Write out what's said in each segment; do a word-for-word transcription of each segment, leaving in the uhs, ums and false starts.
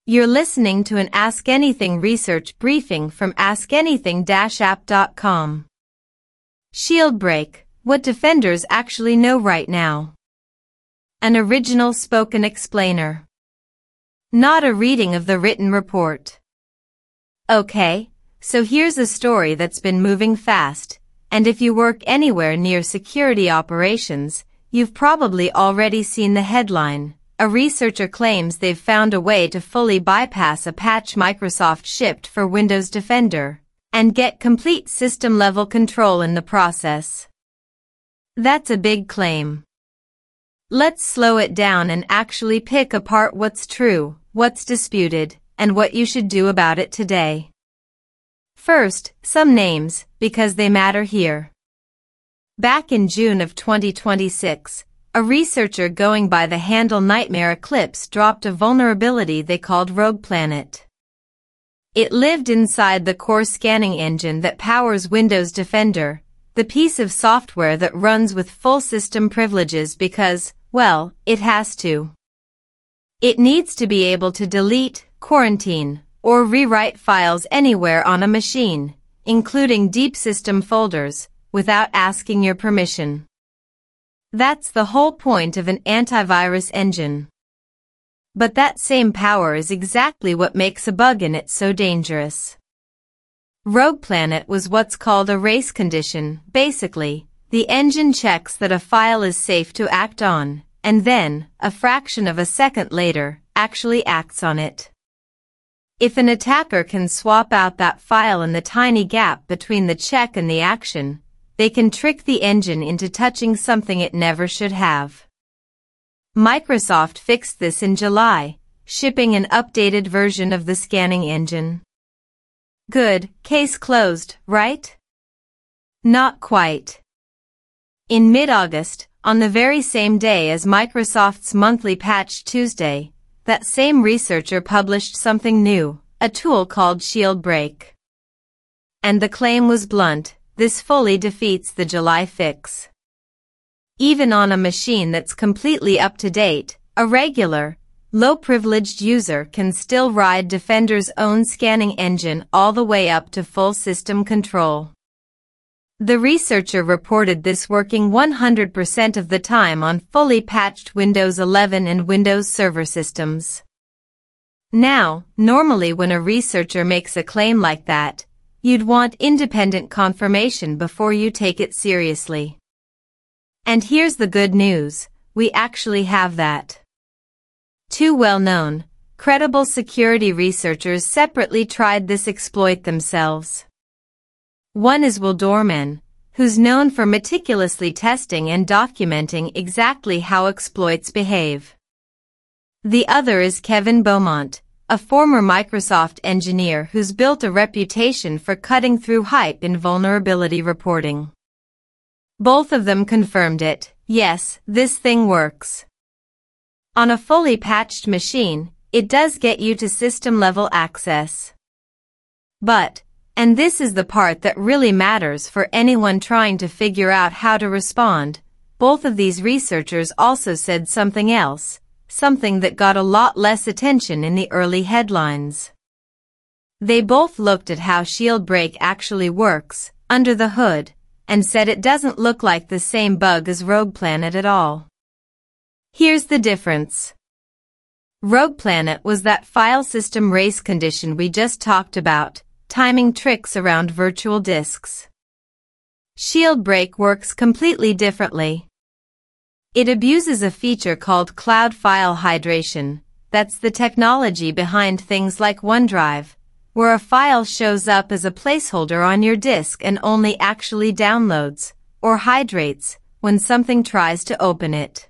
You're listening to an Ask Anything research briefing from ask anything dash app dot com. Shieldbreak, what Defenders actually know right now. An original spoken explainer. Not a reading of the written report. Okay, so here's a story that's been moving fast, and if you work anywhere near security operations, you've probably already seen the headline. A researcher claims they've found a way to fully bypass a patch Microsoft shipped for Windows Defender and get complete system-level control in the process. That's a big claim. Let's slow it down and actually pick apart what's true, what's disputed, and what you should do about it today. First, some names, because they matter here. Back in June of twenty twenty-six, a researcher going by the handle Nightmare Eclipse dropped a vulnerability they called Rogue Planet. It lived inside the core scanning engine that powers Windows Defender, the piece of software that runs with full system privileges because, well, it has to. It needs to be able to delete, quarantine, or rewrite files anywhere on a machine, including deep system folders, without asking your permission. That's the whole point of an antivirus engine. But that same power is exactly what makes a bug in it so dangerous. Rogue Planet was what's called a race condition. Basically, the engine checks that a file is safe to act on, and then, a fraction of a second later, actually acts on it. If an attacker can swap out that file in the tiny gap between the check and the action, they can trick the engine into touching something it never should have. Microsoft fixed this in July, shipping an updated version of the scanning engine. Good, case closed, right? Not quite. In mid-August, on the very same day as Microsoft's monthly patch Tuesday, that same researcher published something new, a tool called Shieldbreak. And the claim was blunt. This fully defeats the July fix. Even on a machine that's completely up to date, a regular, low-privileged user can still ride Defender's own scanning engine all the way up to full system control. The researcher reported this working one hundred percent of the time on fully patched Windows eleven and Windows Server systems. Now, normally when a researcher makes a claim like that, you'd want independent confirmation before you take it seriously. And here's the good news, we actually have that. Two well-known, credible security researchers separately tried this exploit themselves. One is Will Dorman, who's known for meticulously testing and documenting exactly how exploits behave. The other is Kevin Beaumont, a former Microsoft engineer who's built a reputation for cutting through hype in vulnerability reporting. Both of them confirmed it. Yes, this thing works. On a fully patched machine, it does get you to system-level access. But, and this is the part that really matters for anyone trying to figure out how to respond, both of these researchers also said something else. Something that got a lot less attention in the early headlines. They both looked at how Shieldbreak actually works, under the hood, and said it doesn't look like the same bug as Rogue Planet at all. Here's the difference. Rogue Planet was that file system race condition we just talked about, timing tricks around virtual disks. Shieldbreak works completely differently. It abuses a feature called cloud file hydration. That's the technology behind things like OneDrive, where a file shows up as a placeholder on your disk and only actually downloads, or hydrates, when something tries to open it.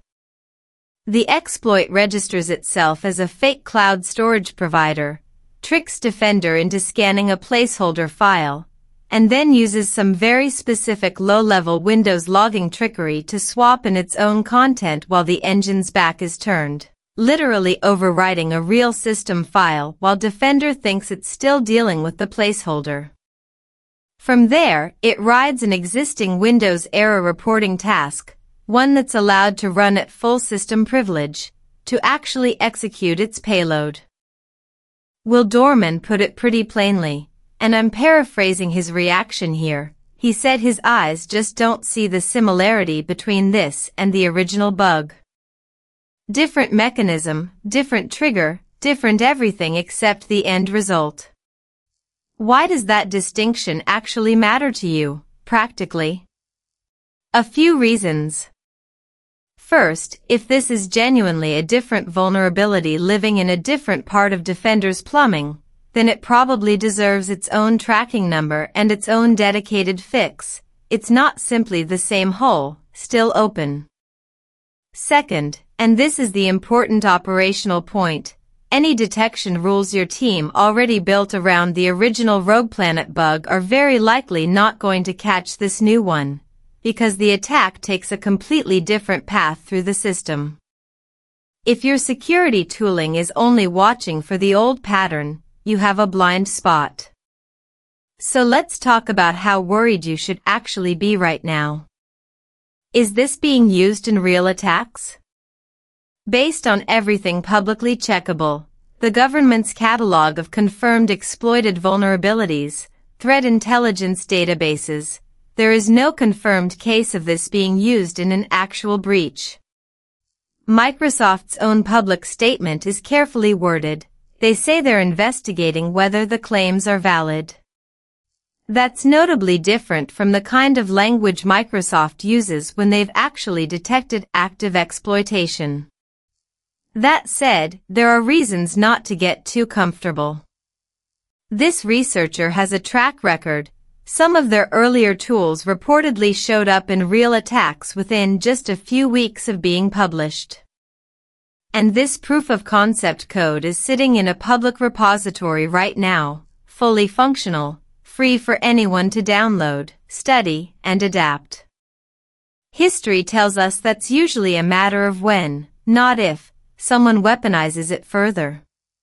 The exploit registers itself as a fake cloud storage provider, tricks Defender into scanning a placeholder file, and then uses some very specific low-level Windows logging trickery to swap in its own content while the engine's back is turned, literally overwriting a real system file while Defender thinks it's still dealing with the placeholder. From there, it rides an existing Windows error reporting task, one that's allowed to run at full system privilege, to actually execute its payload. Will Dorman put it pretty plainly, and I'm paraphrasing his reaction here. He said his eyes just don't see the similarity between this and the original bug. Different mechanism, different trigger, different everything except the end result. Why does that distinction actually matter to you, practically? A few reasons. First, if this is genuinely a different vulnerability living in a different part of Defender's plumbing, then it probably deserves its own tracking number and its own dedicated fix. It's not simply the same hole, still open. Second, and this is the important operational point, any detection rules your team already built around the original Rogue Planet bug are very likely not going to catch this new one, because the attack takes a completely different path through the system. If your security tooling is only watching for the old pattern, you have a blind spot. So let's talk about how worried you should actually be right now. Is this being used in real attacks? Based on everything publicly checkable, the government's catalog of confirmed exploited vulnerabilities, threat intelligence databases, there is no confirmed case of this being used in an actual breach. Microsoft's own public statement is carefully worded. They say they're investigating whether the claims are valid. That's notably different from the kind of language Microsoft uses when they've actually detected active exploitation. That said, there are reasons not to get too comfortable. This researcher has a track record. Some of their earlier tools reportedly showed up in real attacks within just a few weeks of being published. And this proof of concept code is sitting in a public repository right now, fully functional, free for anyone to download, study, and adapt. History tells us that's usually a matter of when, not if, someone weaponizes it further.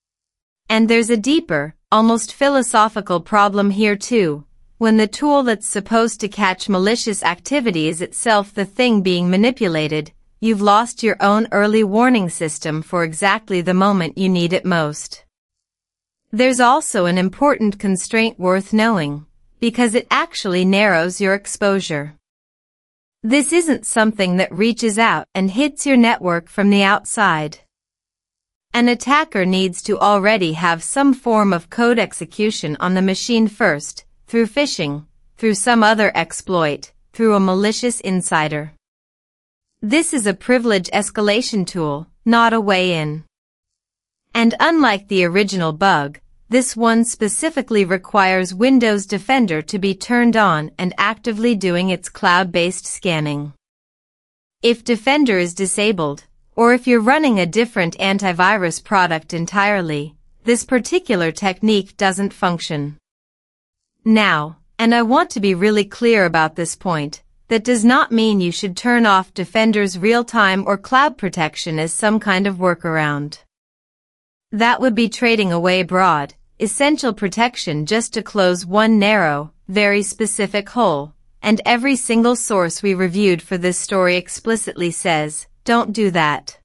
And there's a deeper, almost philosophical problem here too. When the tool that's supposed to catch malicious activity is itself the thing being manipulated, you've lost your own early warning system for exactly the moment you need it most. There's also an important constraint worth knowing, because it actually narrows your exposure. This isn't something that reaches out and hits your network from the outside. An attacker needs to already have some form of code execution on the machine first, through phishing, through some other exploit, through a malicious insider. This is a privilege escalation tool, not a way in. And unlike the original bug, this one specifically requires Windows Defender to be turned on and actively doing its cloud-based scanning. If Defender is disabled, or if you're running a different antivirus product entirely, this particular technique doesn't function. Now, and I want to be really clear about this point, that does not mean you should turn off Defender's real-time or cloud protection as some kind of workaround. That would be trading away broad, essential protection just to close one narrow, very specific hole, and every single source we reviewed for this story explicitly says, don't do that.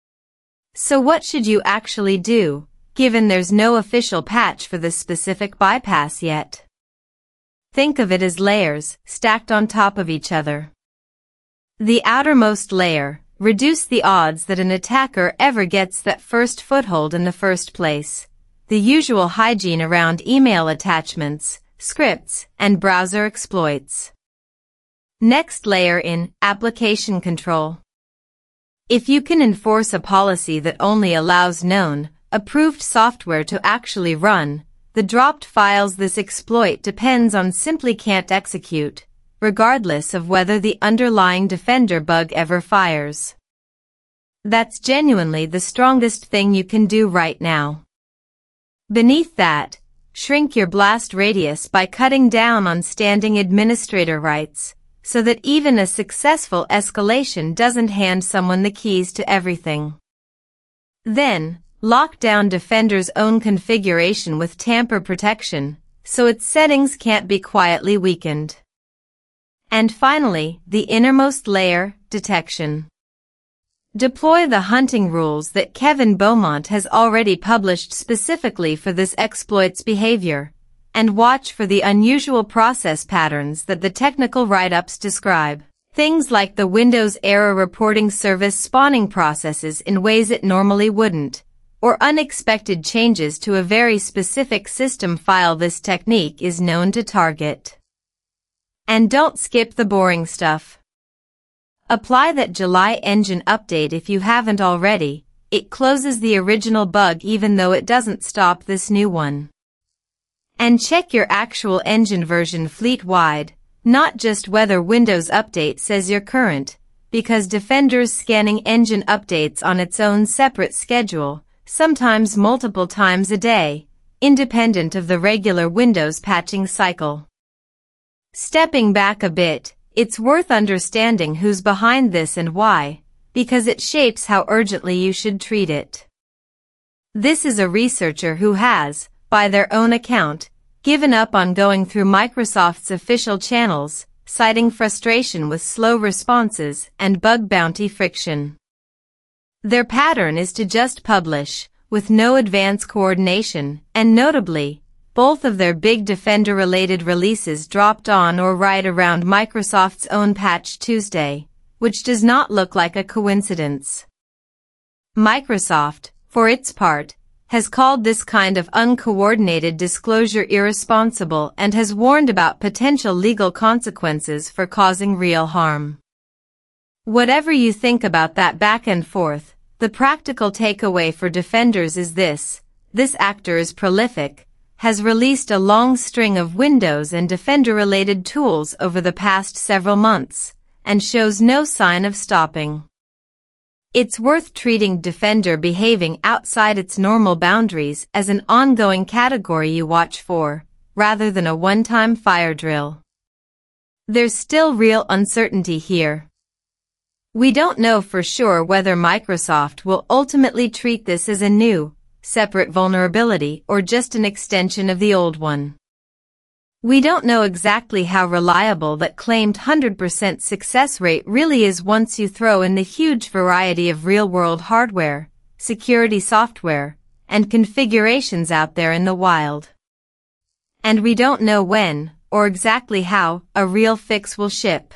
So what should you actually do, given there's no official patch for this specific bypass yet? Think of it as layers, stacked on top of each other. The outermost layer, reduce the odds that an attacker ever gets that first foothold in the first place. The usual hygiene around email attachments, scripts, and browser exploits. Next layer in application control. If you can enforce a policy that only allows known, approved software to actually run, the dropped files this exploit depends on simply can't execute, regardless of whether the underlying Defender bug ever fires. That's genuinely the strongest thing you can do right now. Beneath that, shrink your blast radius by cutting down on standing administrator rights, so that even a successful escalation doesn't hand someone the keys to everything. Then, lock down Defender's own configuration with tamper protection, so its settings can't be quietly weakened. And finally, the innermost layer, detection. Deploy the hunting rules that Kevin Beaumont has already published specifically for this exploit's behavior, and watch for the unusual process patterns that the technical write-ups describe. Things like the Windows Error Reporting Service spawning processes in ways it normally wouldn't, or unexpected changes to a very specific system file this technique is known to target. And don't skip the boring stuff. Apply that July engine update if you haven't already. It closes the original bug even though it doesn't stop this new one. And check your actual engine version fleet-wide, not just whether Windows Update says you're current, because Defender's scanning engine updates on its own separate schedule, sometimes multiple times a day, independent of the regular Windows patching cycle. Stepping back a bit, it's worth understanding who's behind this and why, because it shapes how urgently you should treat it. This is a researcher who has, by their own account, given up on going through Microsoft's official channels, citing frustration with slow responses and bug bounty friction. Their pattern is to just publish, with no advance coordination, and notably, both of their big Defender-related releases dropped on or right around Microsoft's own Patch Tuesday, which does not look like a coincidence. Microsoft, for its part, has called this kind of uncoordinated disclosure irresponsible and has warned about potential legal consequences for causing real harm. Whatever you think about that back and forth, the practical takeaway for Defenders is this: this actor is prolific, has released a long string of Windows and Defender-related tools over the past several months, and shows no sign of stopping. It's worth treating Defender behaving outside its normal boundaries as an ongoing category you watch for, rather than a one-time fire drill. There's still real uncertainty here. We don't know for sure whether Microsoft will ultimately treat this as a new, separate vulnerability or just an extension of the old one. We don't know exactly how reliable that claimed one hundred percent success rate really is once you throw in the huge variety of real-world hardware, security software, and configurations out there in the wild. And we don't know when, or exactly how, a real fix will ship.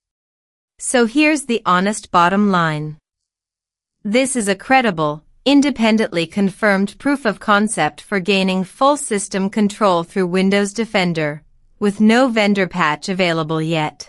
So here's the honest bottom line. This is a credible, independently confirmed proof of concept for gaining full system control through Windows Defender, with no vendor patch available yet.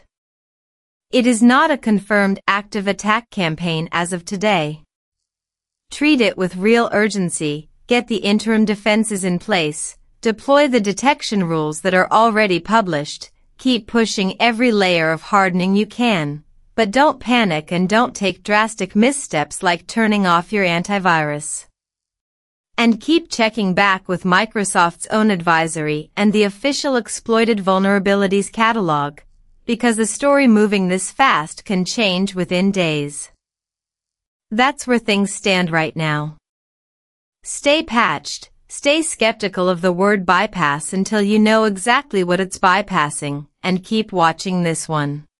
It is not a confirmed active attack campaign as of today. Treat it with real urgency, get the interim defenses in place, deploy the detection rules that are already published, keep pushing every layer of hardening you can. But don't panic and don't take drastic missteps like turning off your antivirus. And keep checking back with Microsoft's own advisory and the official exploited vulnerabilities catalog, because the story moving this fast can change within days. That's where things stand right now. Stay patched, stay skeptical of the word bypass until you know exactly what it's bypassing, and keep watching this one.